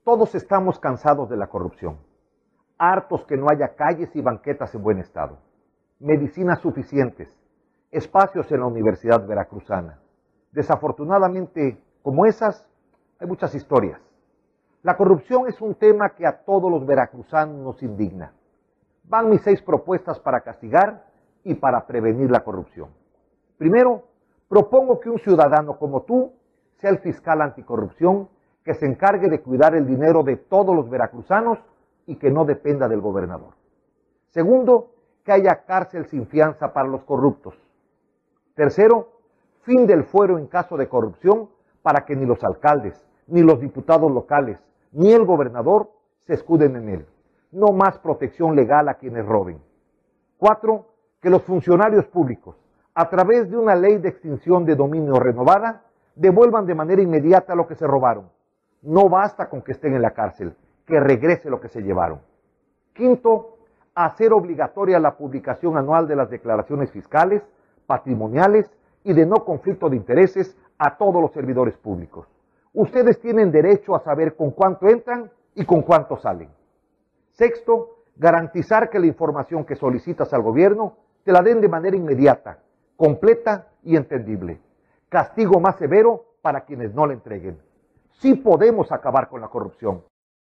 Todos estamos cansados de la corrupción, hartos que no haya calles y banquetas en buen estado, medicinas suficientes, espacios en la Universidad Veracruzana. Desafortunadamente, como esas, hay muchas historias. La corrupción es un tema que a todos los veracruzanos nos indigna. Van mis 6 propuestas para castigar y para prevenir la corrupción. Primero, propongo que un ciudadano como tú sea el fiscal anticorrupción que se encargue de cuidar el dinero de todos los veracruzanos y que no dependa del gobernador. Segundo, que haya cárcel sin fianza para los corruptos. Tercero, fin del fuero en caso de corrupción para que ni los alcaldes, ni los diputados locales, ni el gobernador se escuden en él. No más protección legal a quienes roben. 4, que los funcionarios públicos, a través de una ley de extinción de dominio renovada, devuelvan de manera inmediata lo que se robaron. No basta con que estén en la cárcel, que regrese lo que se llevaron. 5, hacer obligatoria la publicación anual de las declaraciones fiscales, patrimoniales y de no conflicto de intereses a todos los servidores públicos. Ustedes tienen derecho a saber con cuánto entran y con cuánto salen. 6, garantizar que la información que solicitas al gobierno te la den de manera inmediata, completa y entendible. Castigo más severo para quienes no la entreguen. Sí podemos acabar con la corrupción.